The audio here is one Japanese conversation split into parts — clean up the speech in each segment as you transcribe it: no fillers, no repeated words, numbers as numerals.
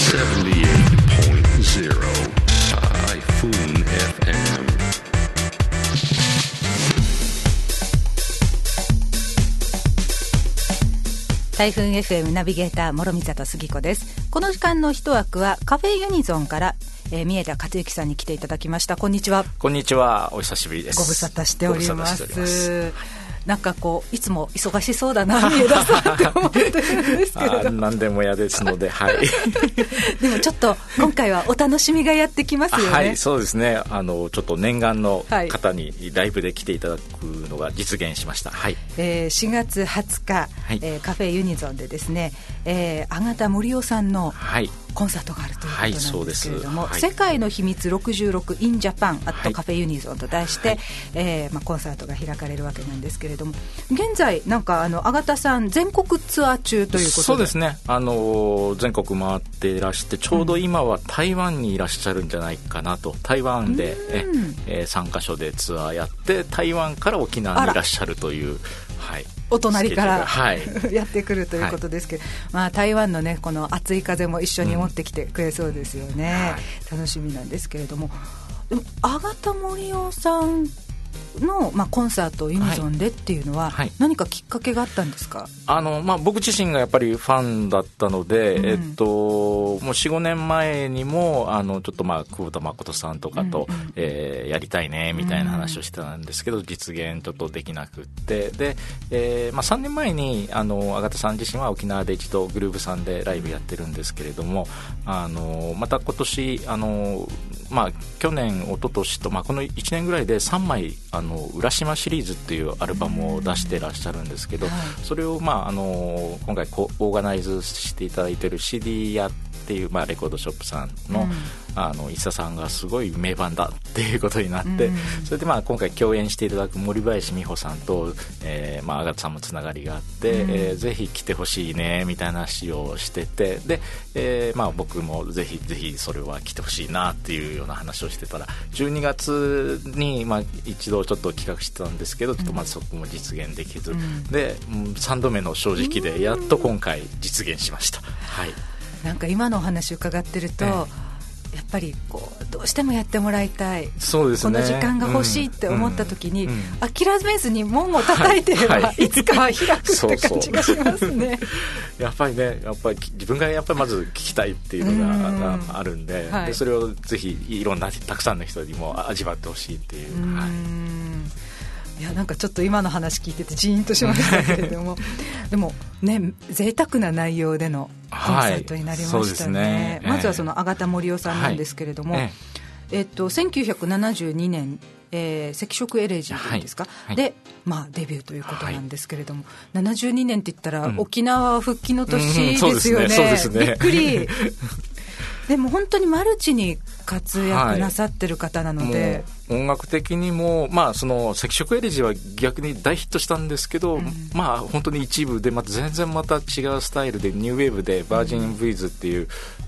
Typhoon FM。 台風 FM ナビゲーター諸見里杉子です。この時間の一枠はカフェユニゾンから、三枝克之さんに来ていただきました。こんにちは。 こんにちは。お久しぶりです。 ご無沙汰しております。なんかこういつも忙しそうだな三枝さんって思ってるんですけれど何でも嫌ですので、はいでもちょっと今回はお楽しみがやってきますよね。 はい、そうですね。ちょっと念願の方にライブで来ていただくのが実現しました。はい。 4月20日、はい、カフェユニゾンでですね、阿形森夫さんのコンサートがあるということなんですけれども、世界の秘密66 in Japan at カフェユニゾンと題して、コンサートが開かれるわけなんですけれども、現在なんか阿形さん全国ツアー中ということで。 そうですね。全国回っていらしてちょうど今は台湾にいらっしゃるんじゃないかなと。台湾で、3カ所でツアーやって台湾から沖縄にいらっしゃるという、はい、 お隣からやってくるということですけど、台湾のねこの熱い風も一緒に持ってきてくれそうですよね、楽しみなんですけれども、でも阿形森夫さんの、コンサートユニゾンでっていうのは、何かきっかけがあったんですか？ 僕自身がやっぱりファンだったので、もう 4,5 年前にもちょっと久保田誠さんとかと、やりたいねみたいな話をしてたんですけど、実現ちょっとできなくって、で、3年前に阿形さん自身は沖縄で一度グルーヴさんでライブやってるんですけれども、また今年去年一昨年と、この1年ぐらいで3枚浦島シリーズっていうアルバムを出してらっしゃるんですけど、それを今回オーガナイズしていただいている CD 屋っていう、レコードショップさんの、石田さんがすごい名盤だっていうことになって、それで今回共演していただく森林美穂さんと阿形さんもつながりがあって、ぜひ来てほしいねみたいな話をしてて、で、僕もぜひぜひそれは来てほしいなっていうような話をしてたら、12月に一度ちょっと企画してたんですけど、ちょっとまずそこも実現できず、で3度目の正直でやっと今回実現しました。はい。 なんか今のお話伺ってると、やっぱりこうどうしてもやってもらいたい、 そうですね、 この時間が欲しいって思った時に、諦めずに門を叩いてれば、いつかは開くって感じがしますね。 やっぱり自分がやっぱりまず聞きたいっていうのがあるんで、でそれをぜひいろんなたくさんの人にも味わってほしいっていう。 いやなんかちょっと今の話聞いててジーンとしましたけれどもでもね、贅沢な内容でのコンサートになりましたね。まずはその阿形森夫さんなんですけれども、1972年、赤色エレジーですか、で、デビューということなんですけれども、72年って言ったら沖縄復帰の年ですよね。びっくりでも本当にマルチに活躍なさってる方なので、 音楽的にも、その赤色エレジーは逆に大ヒットしたんですけど、本当に一部で全然また違うスタイルでニューウェーブでバージン・ブイズっていう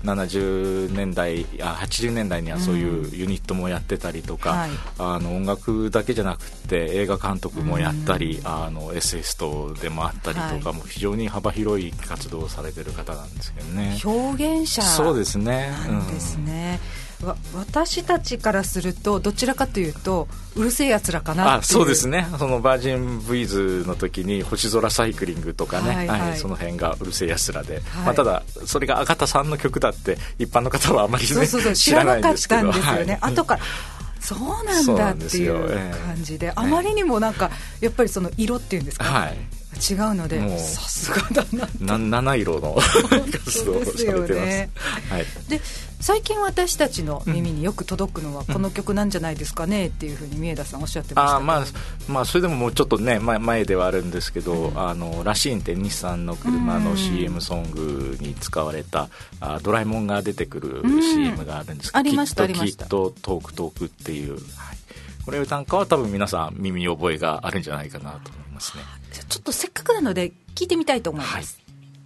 70年代80年代にはそういうユニットもやってたりとか、音楽だけじゃなくて映画監督もやったり、エスエストでもあったりとか、も非常に幅広い活動をされてる方なんですけどね。 表現者そうですね、 なんですね。私たちからするとどちらかというとうるせえやつらかなっていう。 そうですね。そのバージンブイズの時に星空サイクリングとかね、その辺がうるせえやつらで、ただそれが阿形さんの曲だって一般の方はあまりね知らないんですけど、 知らなかったんですよね、後からそうなんだっていう感じで、あまりにもなんかやっぱりその色っていうんですか、違うのでさすがだな七色の活動をされてます。 で最近私たちの耳によく届くのはこの曲なんじゃないですかねっていうふうに三枝さんおっしゃってましたけど、 それでももうちょっとね前ではあるんですけど、ラシーンって日産の車の CM ソングに使われたドラえもんが出てくる CM があるんですけど、 ありましたきっとトークっていう、これなんかは多分皆さん耳覚えがあるんじゃないかなと思いますね。 ちょっとせっかくなので聞いてみたいと思います。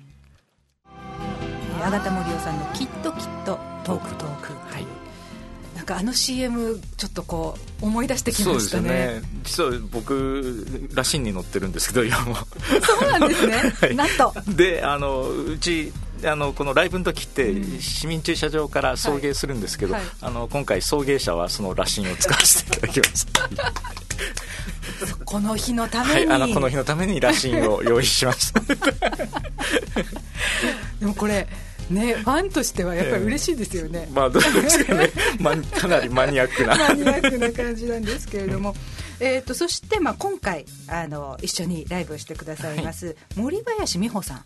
阿形森夫さんのきっとトーク、なんかCM ちょっとこう思い出してきましたね。そうですね。 実は僕ラシンに乗ってるんですけど今もそうなんですね、なんとでうちこのライブの時って市民駐車場から送迎するんですけど、今回送迎車はその羅針を使わせていただきますこの日のために、 この日のために羅針を用意しましたでもこれね、ファンとしてはやっぱり嬉しいですよね、 どうですかねかなりマニアックな感じなんですけれどもそして、今回一緒にライブをしてくださいます、森林美穂さん、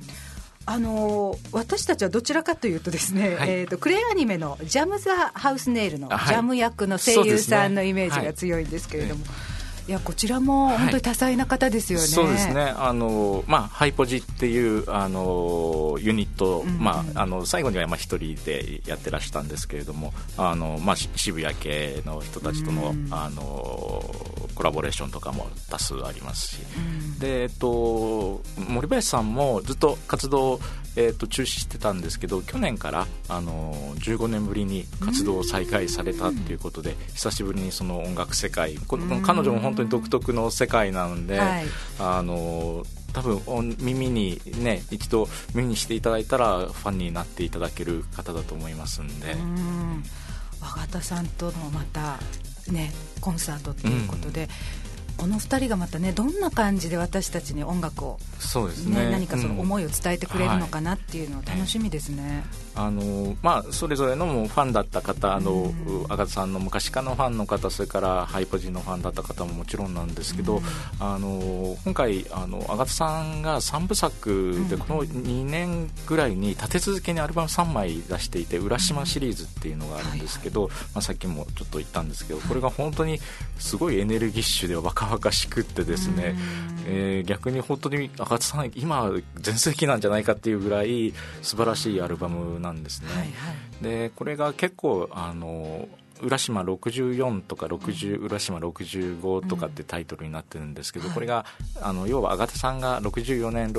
私たちはどちらかというとですね、クレイアニメのジャム・ザ・ハウスネイルのジャム役の声優さんのイメージが強いんですけれども、いやこちらも本当に多彩な方ですよね。 そうですね、ハイポジっていうユニット、最後には一人でやってらしたんですけれども、渋谷系の人たちとの、コラボレーションとかも多数ありますし、で、森林さんもずっと活動を、中止してたんですけど、去年から、15年ぶりに活動を再開されたということで、久しぶりにその音楽世界、彼女も本当に独特の世界なので、多分耳にね、一度耳にしていただいたらファンになっていただける方だと思いますんで、 和形さんとのまたねコンサートっていうことで、この2人がまたねどんな感じで私たちに音楽を、 そうですね、 何かその思いを伝えてくれるのかなっていうのを楽しみですね。 それぞれのもうファンだった方、阿形さんの昔からのファンの方、それからハイポジのファンだった方ももちろんなんですけど、今回阿形さんが3部作で、この2年ぐらいに立て続けにアルバム3枚出していて、浦島シリーズっていうのがあるんですけど、さっきもちょっと言ったんですけど、これが本当にすごいエネルギッシュで若々しくってですね、逆に本当に阿形さん今全盛期なんじゃないかっていうぐらい素晴らしいアルバムなんですね。でこれが結構浦島64とか浦島65とかってタイトルになってるんですけど、これが要は阿形さんが1964年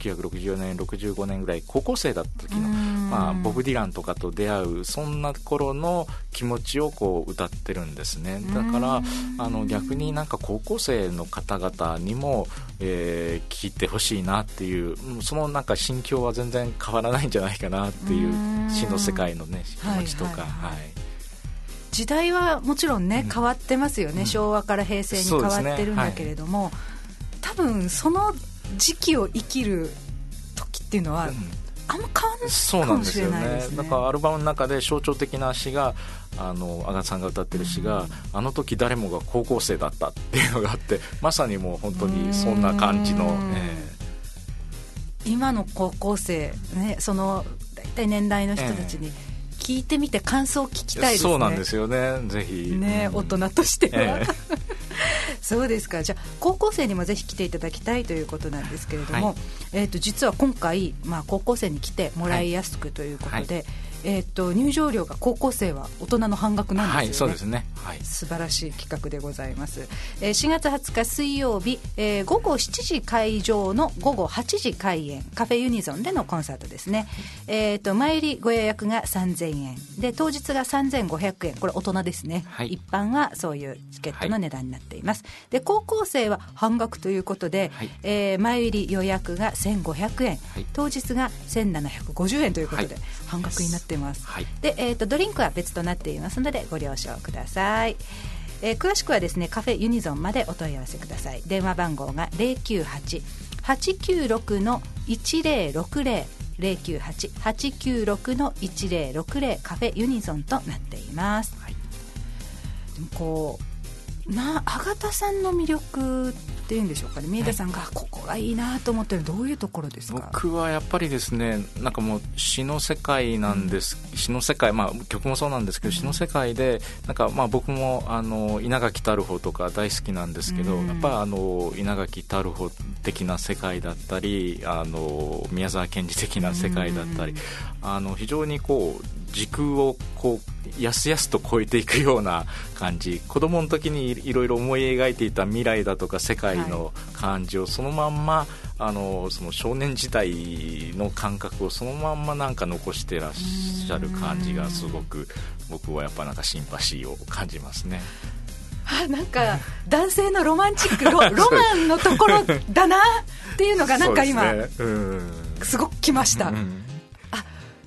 65年ぐらい高校生だった時の、ボブ・ディランとかと出会う、そんな頃の気持ちをこう歌ってるんですね。だから逆になんか高校生の方々にも、聴いてほしいなっていう、そのなんか心境は全然変わらないんじゃないかなっていう、詩の世界のね気持ちとか、 時代はもちろんね変わってますよね、昭和から平成に変わってるんだけれども、多分その時期を生きる時っていうのは、あんま変わらないかもしれないですね。 だからアルバムの中で象徴的な詩が、阿形さんが歌ってる詩が、あの時誰もが高校生だったっていうのがあって、まさにもう本当にそんな感じの、 今の高校生、ね、その大体年代の人たちに聞いてみて感想を聞きたいですね。 そうなんですよね、ぜひね、大人としては、そうですか。じゃあ高校生にもぜひ来ていただきたいということなんですけれども、実は今回、高校生に来てもらいやすくということで、入場料が高校生は大人の半額なんですよね。 そうですね、 素晴らしい企画でございます。4月20日水曜日、午後7時会場の午後8時開演、カフェユニゾンでのコンサートですね。前入りご予約が3000円で、当日が3500円、これ大人ですね、一般はそういうチケットの値段になっています。で高校生は半額ということで、前入り予約が1500円、当日が1750円ということで、半額になっています。で、ドリンクは別となっていますのでご了承ください。詳しくはですねカフェユニゾンまでお問い合わせください。電話番号が 098-896-1060 098-896-1060 カフェユニゾンとなっています。でもこう阿形さんの魅力っていうんでしょうかね、三枝さんがここがいいなと思ってるどういうところですか？ 僕はやっぱりですね、なんかもう詩の世界なんです、詩の世界、曲もそうなんですけど、詩の世界でなんか僕も稲垣太郎とか大好きなんですけど、やっぱ稲垣太郎的な世界だったり、宮沢賢治的な世界だったり、非常にこう時空をこうやすやすと超えていくような感じ、子供の時にいろいろ思い描いていた未来だとか世界の感じをそのまんま、その少年時代の感覚をそのまんまなんか残してらっしゃる感じがすごく僕はやっぱなんかシンパシーを感じますね。 なんか男性のロマンチック ロマンのところだなっていうのがなんか今、すごくきました。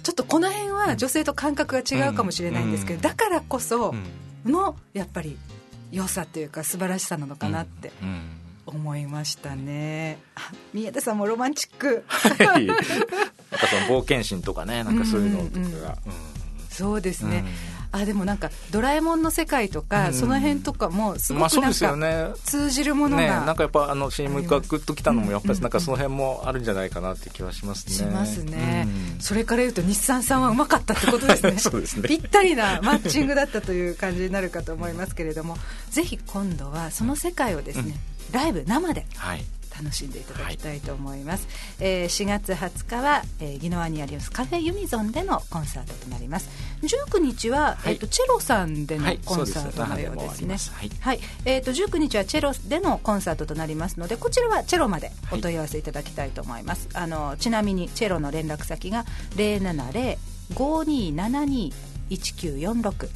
ちょっとこの辺は女性と感覚が違うかもしれないんですけど、だからこそのやっぱり良さというか素晴らしさなのかなって思いましたね。宮田さんもロマンチックはい、なんかその冒険心とかね、なんかそういうのとかが、 そうですね、でもなんかドラえもんの世界とか、その辺とかもすごくなんか通じるものが、 なんかやっぱCM がグッときたのもやっぱりなんかその辺もあるんじゃないかなって気はしますね。 しますね、それから言うと日産さんはうまかったってことですね。 そうですね、 ぴったりなマッチングだったという感じになるかと思いますけれども、ぜひ今度はその世界をですね、ライブ生で楽しんでいただきたいと思います。4月20日は、宜野湾にありますカフェユニゾンでのコンサートとなります。19日は、チェロさんでのコンサートのようですね。19日はチェロでのコンサートとなりますので、こちらはチェロまでお問い合わせいただきたいと思います。ちなみにチェロの連絡先が 070-5272-1946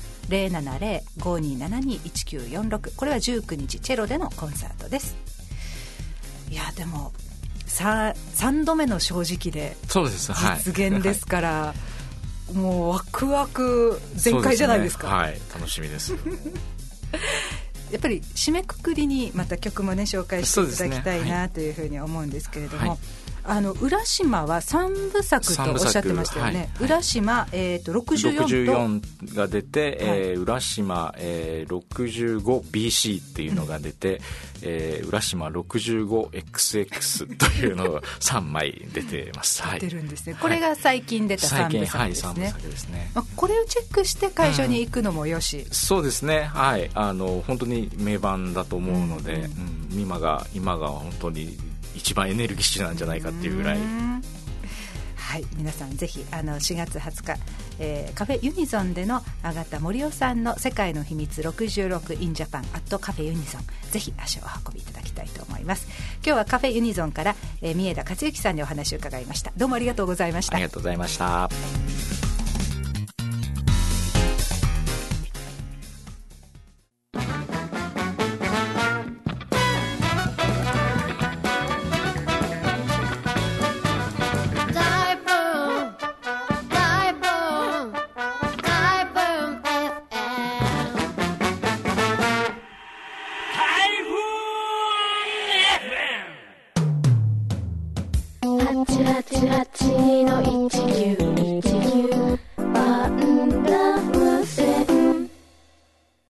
070-5272-1946、これは19日チェロでのコンサートです。いやでも 3度目の正直で実現ですから、もうワクワク全開じゃないですか。 はい、楽しみですやっぱり締めくくりにまた曲もね紹介していただきたいなというふうに思うんですけれども、浦島は3部作とおっしゃってましたよね。浦島、 64が出て、浦島、65BC っていうのが出て、浦島 65XX というのが3枚出てます。 出てるんですね。これが最近出た3部作ですね。 3部作ですね。 これをチェックして会場に行くのもよし、 そうですね、はい、本当に名盤だと思うので、今が本当に一番エネルギッシュなんじゃないかっていうぐらい。 はい、皆さんぜひ4月20日、カフェユニゾンでの阿形森夫さんの世界の秘密66 in Japan at カフェユニゾン、ぜひ足を運びいただきたいと思います。今日はカフェユニゾンから、三枝克之さんにお話を伺いました。どうもありがとうございました。 ありがとうございました。 888